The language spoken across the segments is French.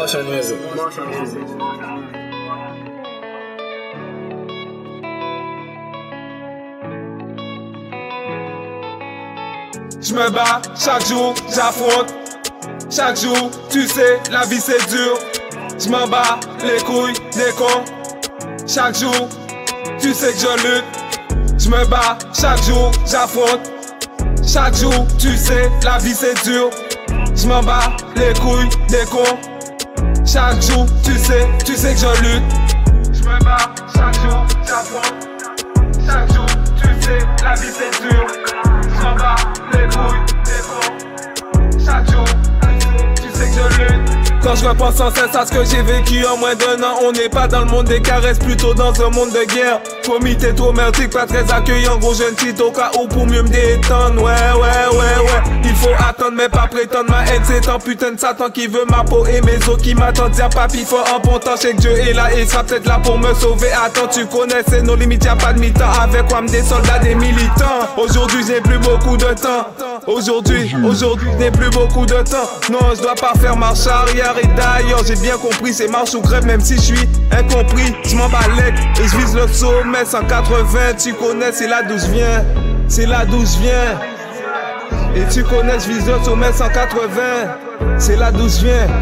Motion music. Je me bats, chaque jour, j'affronte. Chaque jour, tu sais, la vie c'est dur. Je m'en bats les couilles des cons. Chaque jour, tu sais que je lutte. Je me bats, chaque jour, j'affronte. Chaque jour, tu sais, la vie c'est dur. Je m'en bats les couilles des cons. Chaque jour, tu sais que je lutte. Je me bats, chaque jour, j'affronte. Chaque jour, tu sais, la vie c'est dur. Je m'en bats les couilles des cons. Chaque jour, tu sais que je lutte. Quand je repense sans cesse à ce que j'ai vécu en moins d'un an, on n'est pas dans le monde des caresses, plutôt dans un monde de guerre. Comité trop merdique, pas très accueillant, gros jeune petit au cas où pour mieux me détendre. Ouais. Il faut attendre mais pas prétendre, ma haine c'est un putain de Satan qui veut ma peau et mes os qui m'attendent. Dire papy fort en bon temps, je sais que Dieu est là et il sera peut-être là pour me sauver. Attends, tu connais, c'est nos limites, y'a pas de mi-temps. Avec quoi des soldats, des militants. Aujourd'hui j'ai plus beaucoup de temps. Aujourd'hui j'ai plus beaucoup de temps. Non, je dois pas faire marche arrière. Et d'ailleurs j'ai bien compris, c'est marche ou crève. Même si je suis incompris, je m'en bats et je vise le sommet 180. Tu connais, c'est là d'où je viens. C'est là d'où je viens. Et tu connais, je vise le sommet 180. C'est là d'où je viens.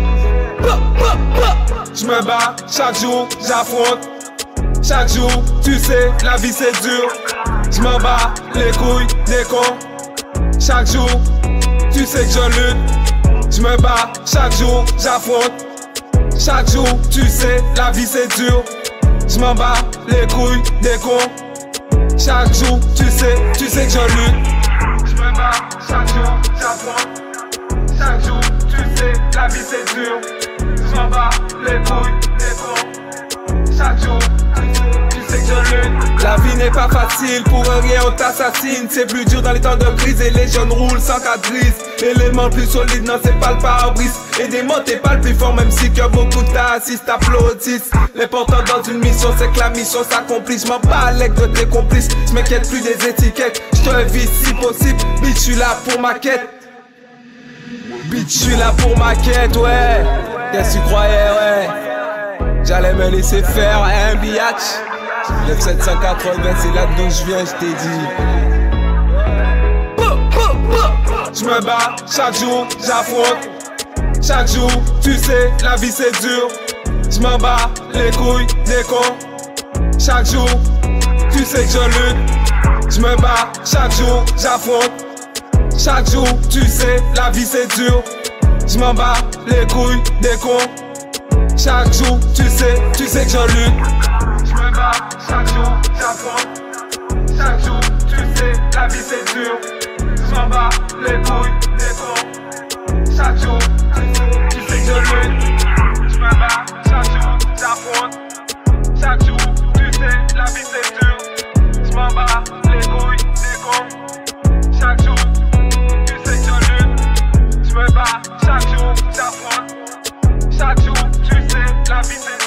Je me bats, chaque jour j'affronte. Chaque jour, tu sais, la vie c'est dur. Je m'en bats les couilles des cons. Chaque jour, tu sais que je lutte. Je me bats, chaque jour, j'affronte. Chaque jour, tu sais, la vie c'est dur. Je m'en bats les couilles des cons. Chaque jour, tu sais que je lutte. Je me bats, chaque jour, j'affronte. Chaque jour, tu sais, la vie c'est dur. Je m'en bats les couilles des cons. Chaque jour, tu sais que je lutte. La vie n'est pas facile, pour un rien on t'assassine. C'est plus dur dans les temps de crise et les jeunes roulent sans cadre grise. L'élément le plus solide, non c'est pas le pare-brise. Et des mots t'es pas le plus fort même si que beaucoup t'assistent, t'applaudissent. L'important dans une mission c'est que la mission s'accomplisse. Je m'en bats avec de tes complices, je m'inquiète plus des étiquettes. Je te vis si possible, bitch je suis là pour ma quête. Bitch je suis là pour ma quête, ouais. Qu'est-ce que tu croyais, ouais. J'allais me laisser faire, hein, biatch. Le 780, c'est là d'où je viens, je t'ai dit. Je me bats, chaque jour, j'affronte. Chaque jour, tu sais, la vie c'est dur. Je m'en bats les couilles des cons. Chaque jour, tu sais que je lutte. Je me bats, chaque jour, j'affronte. Chaque jour, tu sais, la vie c'est dur. Je m'en bats les couilles des cons. Chaque jour, tu sais que je lutte. Je me bats, chaque jour, j'affronte. Chaque jour, tu sais, la vie c'est dur. Je m'en bats les couilles des cons. Chaque jour, tu sais que je lutte. Je me bats, chaque jour, j'affronte. Chaque jour, tu sais, la vie c'est dur. Je m'en bats les couilles des cons. Chaque jour, tu sais que je lutte. Je me bats, chaque jour, j'affronte. Chaque jour, tu sais, la vie c'est dur.